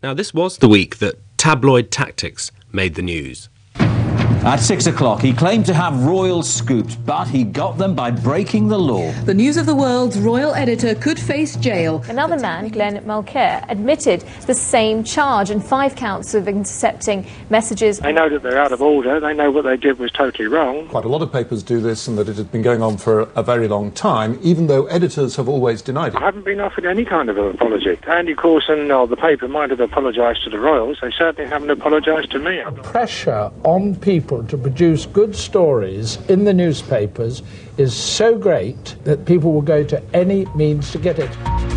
Now, this was the week that tabloid tactics made the news. At 6 o'clock, he claimed to have royal scoops, but he got them by breaking the law. The News of the World's royal editor could face jail. Another man, Glenn Mulcair, admitted the same charge and 5 counts of intercepting messages. They know that they're out of order. They know what they did was totally wrong. Quite a lot of papers do this and that it has been going on for a very long time, even though editors have always denied it. I haven't been offered any kind of an apology. Andy Coulson or the paper might have apologised to the royals. They certainly haven't apologised to me. Pressure on people to produce good stories in the newspapers is so great that people will go to any means to get it.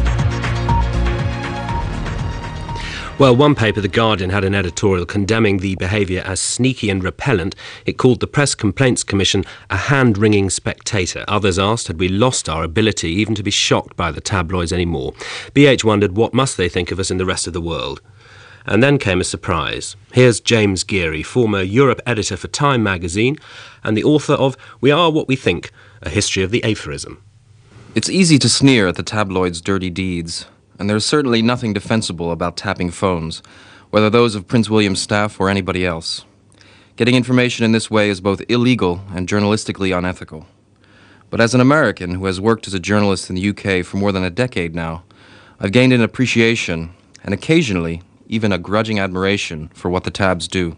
Well, one paper, The Guardian, had an editorial condemning the behaviour as sneaky and repellent. It called the Press Complaints Commission a hand-wringing spectator. Others asked, had we lost our ability even to be shocked by the tabloids anymore? BH wondered, what must they think of us in the rest of the world? And then came a surprise. Here's James Geary, former Europe editor for Time magazine and the author of We Are What We Think, A History of the Aphorism. It's easy to sneer at the tabloids' dirty deeds, and there's certainly nothing defensible about tapping phones, whether those of Prince William's staff or anybody else. Getting information in this way is both illegal and journalistically unethical. But as an American who has worked as a journalist in the UK for more than a decade now, I've gained an appreciation, and occasionally even a grudging admiration for what the tabs do.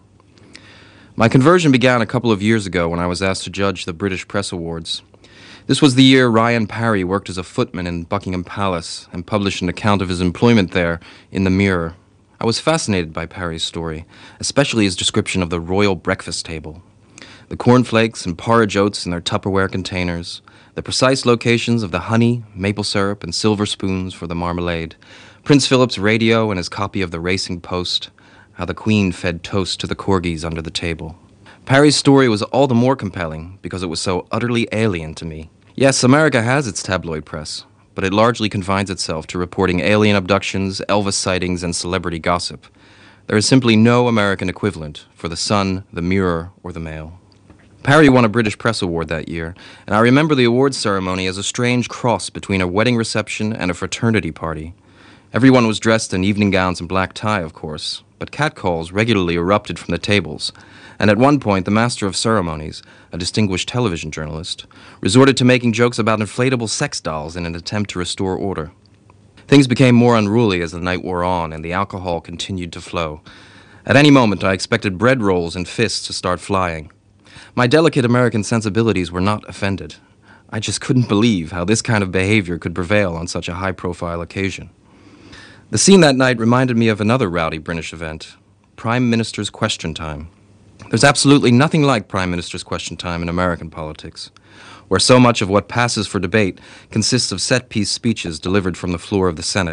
My conversion began a couple of years ago when I was asked to judge the British Press Awards. This was the year Ryan Parry worked as a footman in Buckingham Palace and published an account of his employment there in the Mirror. I was fascinated by Parry's story, especially his description of the royal breakfast table. The cornflakes and porridge oats in their Tupperware containers, the precise locations of the honey, maple syrup, and silver spoons for the marmalade, Prince Philip's radio and his copy of the Racing Post, how the Queen fed toast to the corgis under the table. Parry's story was all the more compelling because it was so utterly alien to me. Yes, America has its tabloid press, but it largely confines itself to reporting alien abductions, Elvis sightings, and celebrity gossip. There is simply no American equivalent for The Sun, The Mirror, or The Mail. Parry won a British Press Award that year, and I remember the awards ceremony as a strange cross between a wedding reception and a fraternity party. Everyone was dressed in evening gowns and black tie, of course, but catcalls regularly erupted from the tables, and at one point the master of ceremonies, a distinguished television journalist, resorted to making jokes about inflatable sex dolls in an attempt to restore order. Things became more unruly as the night wore on and the alcohol continued to flow. At any moment I expected bread rolls and fists to start flying. My delicate American sensibilities were not offended. I just couldn't believe how this kind of behavior could prevail on such a high-profile occasion. The scene that night reminded me of another rowdy British event, Prime Minister's Question Time. There's absolutely nothing like Prime Minister's Question Time in American politics, where so much of what passes for debate consists of set-piece speeches delivered from the floor of the Senate.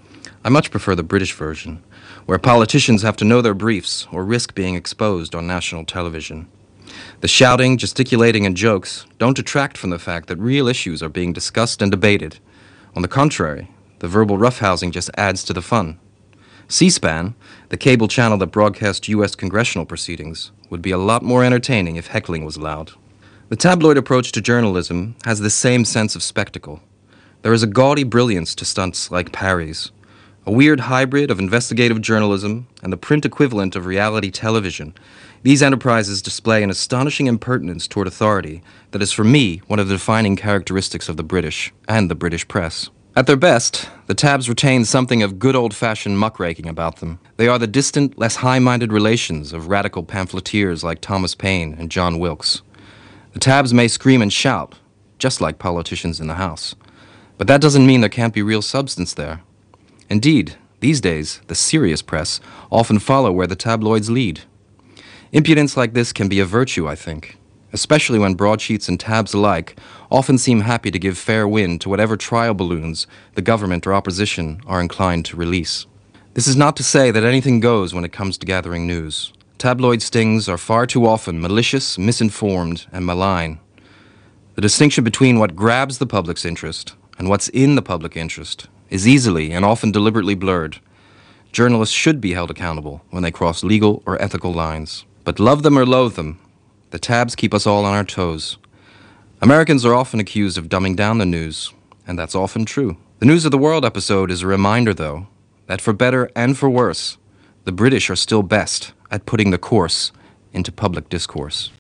I much prefer the British version, where politicians have to know their briefs or risk being exposed on national television. The shouting, gesticulating, and jokes don't detract from the fact that real issues are being discussed and debated. On the contrary, the verbal roughhousing just adds to the fun. C-SPAN, the cable channel that broadcasts U.S. congressional proceedings, would be a lot more entertaining if heckling was allowed. The tabloid approach to journalism has the same sense of spectacle. There is a gaudy brilliance to stunts like Parry's, a weird hybrid of investigative journalism and the print equivalent of reality television. These enterprises display an astonishing impertinence toward authority that is, for me, one of the defining characteristics of the British and the British press. At their best, the tabs retain something of good old-fashioned muckraking about them. They are the distant, less high-minded relations of radical pamphleteers like Thomas Paine and John Wilkes. The tabs may scream and shout, just like politicians in the House. But that doesn't mean there can't be real substance there. Indeed, these days, the serious press often follow where the tabloids lead. Impudence like this can be a virtue, I think, especially when broadsheets and tabs alike often seem happy to give fair wind to whatever trial balloons the government or opposition are inclined to release. This is not to say that anything goes when it comes to gathering news. Tabloid stings are far too often malicious, misinformed, and malign. The distinction between what grabs the public's interest and what's in the public interest is easily and often deliberately blurred. Journalists should be held accountable when they cross legal or ethical lines. But love them or loathe them, the tabs keep us all on our toes. Americans are often accused of dumbing down the news, and that's often true. The News of the World episode is a reminder, though, that for better and for worse, the British are still best at putting the course into public discourse.